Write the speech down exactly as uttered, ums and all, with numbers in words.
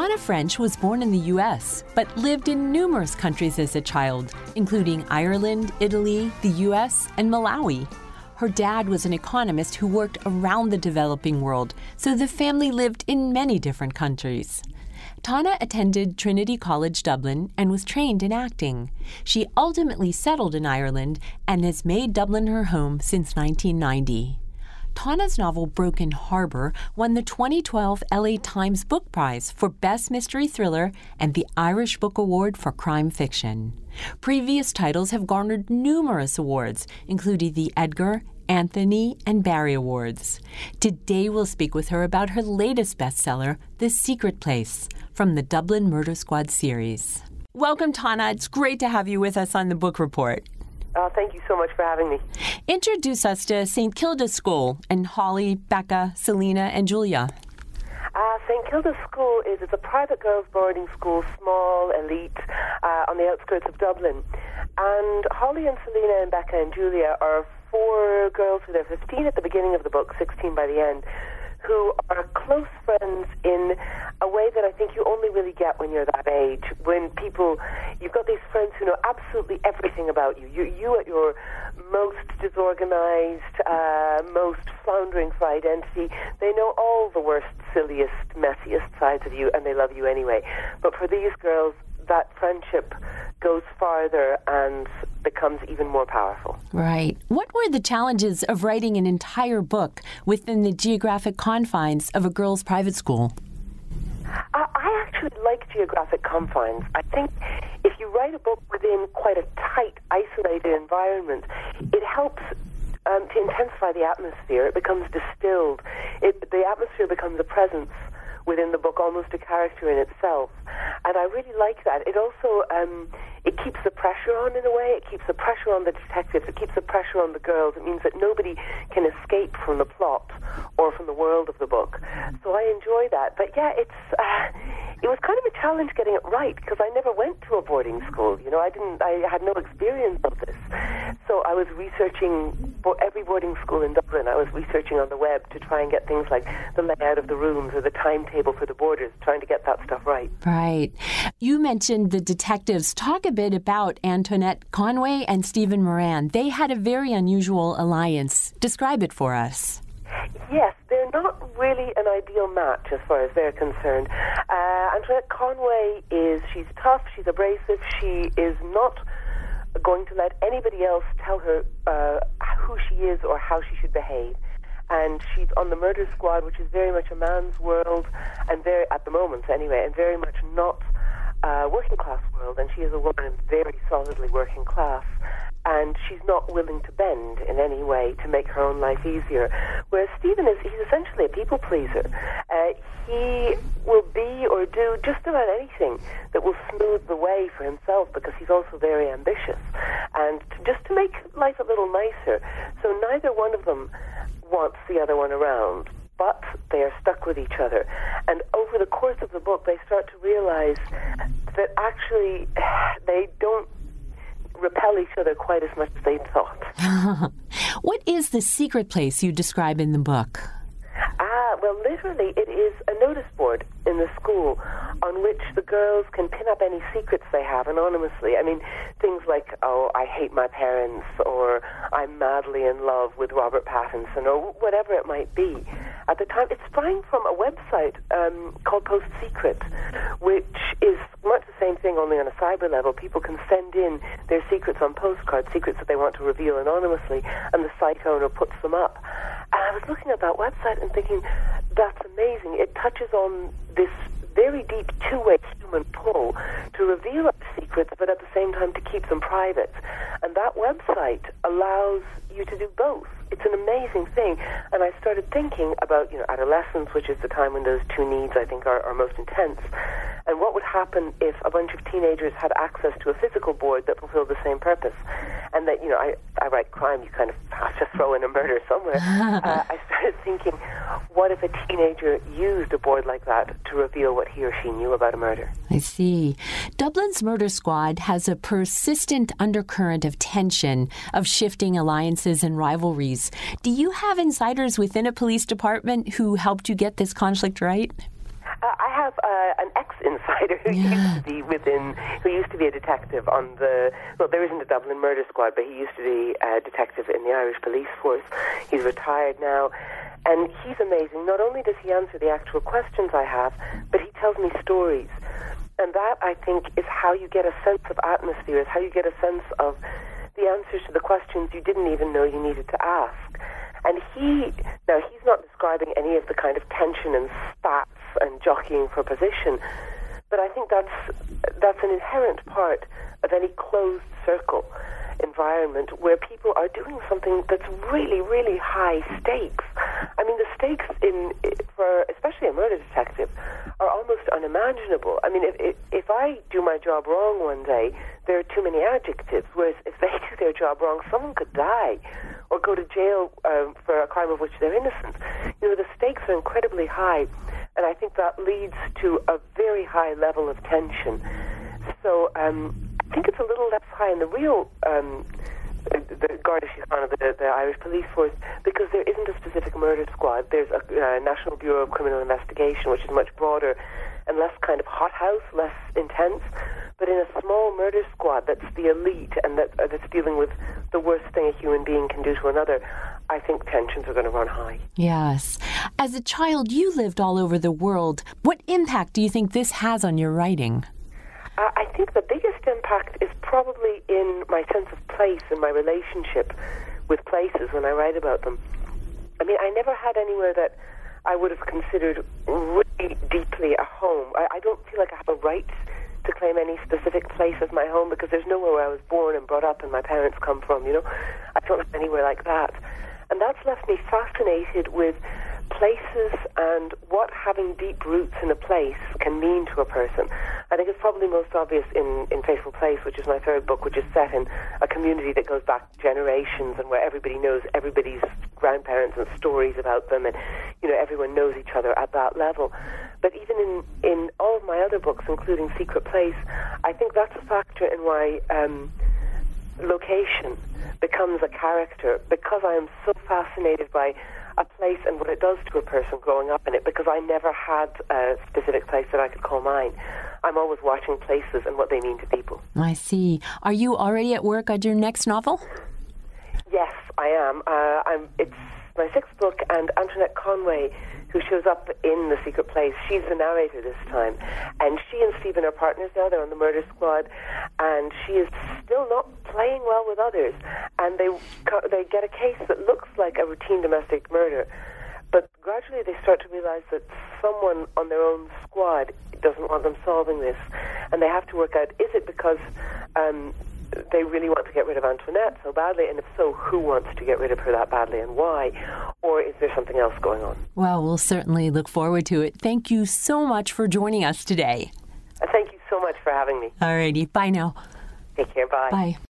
Tana French was born in the U S, but lived in numerous countries as a child, including Ireland, Italy, the U S, and Malawi. Her dad was an economist who worked around the developing world, so the family lived in many different countries. Tana attended Trinity College Dublin and was trained in acting. She ultimately settled in Ireland and has made Dublin her home since nineteen ninety. Tana's novel Broken Harbor won the twenty twelve L A Times Book Prize for Best Mystery Thriller and the Irish Book Award for Crime Fiction. Previous titles have garnered numerous awards, including the Edgar, Anthony, and Barry Awards. Today we'll speak with her about her latest bestseller, The Secret Place, from the Dublin Murder Squad series. Welcome, Tana. It's great to have you with us on the Book Report. Uh, thank you so much for having me. Introduce us to Saint Kilda's School and Holly, Becca, Selena, and Julia. Uh, Saint Kilda's School is it's a private girls' boarding school, small, elite, uh, on the outskirts of Dublin. And Holly and Selena and Becca and Julia are four girls who are fifteen at the beginning of the book, sixteen by the end, who are close friends in a way that I think you only really get when you're that age. When people, you've got these friends who know absolutely everything about you. You, you at your most disorganized, uh, most floundering for identity, they know all the worst, silliest, messiest sides of you, and they love you anyway. But for these girls, that friendship goes farther and becomes even more powerful. Right. What were the challenges of writing an entire book within the geographic confines of a girls' private school? Uh, I actually like geographic confines. I think if you write a book within quite a tight, isolated environment, it helps um, to intensify the atmosphere. It becomes distilled. It, the atmosphere becomes a presence within the book, almost a character in itself. And I really like that. It also, um, it keeps the pressure on in a way. It keeps the pressure on the detectives. It keeps the pressure on the girls. It means that nobody can escape from the plot or from the world of the book. So I enjoy that. But yeah, it's, uh, it was kind of a challenge getting it right because I never went to a boarding school. You know, I didn't, I had no experience of this. So I was researching for every boarding school in Dublin. I was researching on the web to try and get things like the layout of the rooms or the timetable for the boarders, trying to get that stuff right. Right. You mentioned the detectives. Talk a bit about Antoinette Conway and Stephen Moran. They had a very unusual alliance. Describe it for us. Yes, they're not really an ideal match as far as they're concerned. Uh, Antoinette Conway is, she's tough, she's abrasive, she is not going to let anybody else tell her uh, who she is or how she should behave. And she's on the murder squad, which is very much a man's world, and very, at the moment anyway, and very much not a working class world. And she is a woman very solidly working class. And she's not willing to bend in any way to make her own life easier. Whereas Stephen is, he's essentially a people pleaser. Uh, he will be or do just about anything that will smooth the way for himself because he's also very ambitious. And to, just to make life a little nicer. So neither one of them wants the other one around, but they are stuck with each other. And over the course of the book, they start to realize that actually they don't repel each other quite as much as they thought. What is the secret place you describe in the book? Ah, well, literally, it is a notice board in the school on which the girls can pin up any secrets they have anonymously. I mean, things like, oh, I hate my parents, or I'm madly in love with Robert Pattinson, or whatever it might be. At the time, it sprang from a website um, called Post Secret, which is much the same thing, only on a cyber level. People can send in their secrets on postcards, secrets that they want to reveal anonymously, and the site owner puts them up. And I was looking at that website and thinking, that's amazing. It touches on this very deep two-way human pull to reveal our secrets, but at the same time to keep them private. And that website allows you to do both. It's an amazing thing. And I started thinking about, you know, adolescence, which is the time when those two needs, I think, are, are most intense. And what would happen if a bunch of teenagers had access to a physical board that fulfilled the same purpose? And that, you know, I, I write crime, you kind of have to throw in a murder somewhere. uh, I started thinking, what if a teenager used a board like that to reveal what he or she knew about a murder? I see. Dublin's Murder Squad has a persistent undercurrent of tension, of shifting alliances and rivalries. Do you have insiders within a police department who helped you get this conflict right? Uh, I have uh, an ex investigator who Yeah. used to be within, who used to be a detective on the, well, there isn't a Dublin murder squad, but he used to be a detective in the Irish police force. He's retired now. And he's amazing. Not only does he answer the actual questions I have, but he tells me stories. And that, I think, is how you get a sense of atmosphere, is how you get a sense of the answers to the questions you didn't even know you needed to ask. And he, now he's not describing any of the kind of tension and spats and jockeying for position, but I think that's that's an inherent part of any closed circle environment where people are doing something that's really, really high stakes. I mean, the stakes in for especially a murder detective are almost unimaginable. I mean, if, if if I do my job wrong one day, there are too many adjectives, whereas if they do their job wrong, someone could die or go to jail um, for a crime of which they're innocent. You know, the stakes are incredibly high, and I think that leads to a very high level of tension. So um, I think it's a little less high in the real um, the Garda Síochána, the, the Irish police force, because there isn't a specific murder squad. There's a uh, National Bureau of Criminal Investigation, which is much broader and less kind of hothouse, less intense. But in a small murder squad that's the elite and that uh, that's dealing with the worst thing a human being can do to another, I think tensions are going to run high. Yes. As a child, you lived all over the world. What impact do you think this has on your writing? Uh, I think the biggest impact is probably in my sense of place and my relationship with places when I write about them. I mean, I never had anywhere that I would have considered really deeply a home. I, I don't feel like I have a right to claim any specific place as my home because there's nowhere where I was born and brought up and my parents come from, you know. I don't have anywhere like that. And that's left me fascinated with places and what having deep roots in a place can mean to a person. I think it's probably most obvious in, in Faithful Place, which is my third book, which is set in a community that goes back generations and where everybody knows everybody's grandparents and stories about them, and you know everyone knows each other at that level. But even in, in all of my other books, including Secret Place, I think that's a factor in why um, location becomes a character, because I am so fascinated by a place and what it does to a person growing up in it, because I never had a specific place that I could call mine. I'm always watching places and what they mean to people. I see. Are you already at work on your next novel? Yes, I am. Uh, I'm, it's my sixth book, and Antoinette Conway, who shows up in The Secret Place, she's the narrator this time. And she and Stephen are partners now. They're on the murder squad, and she is still not playing well with others. And they they get a case that looks like a routine domestic murder, but gradually they start to realize that someone on their own squad doesn't want them solving this, and they have to work out, is it because um, they really want to get rid of Antoinette so badly, and if so, who wants to get rid of her that badly and why? Or is there something else going on? Well, we'll certainly look forward to it. Thank you so much for joining us today. Thank you so much for having me. Alrighty, bye now. Take care, bye. Bye.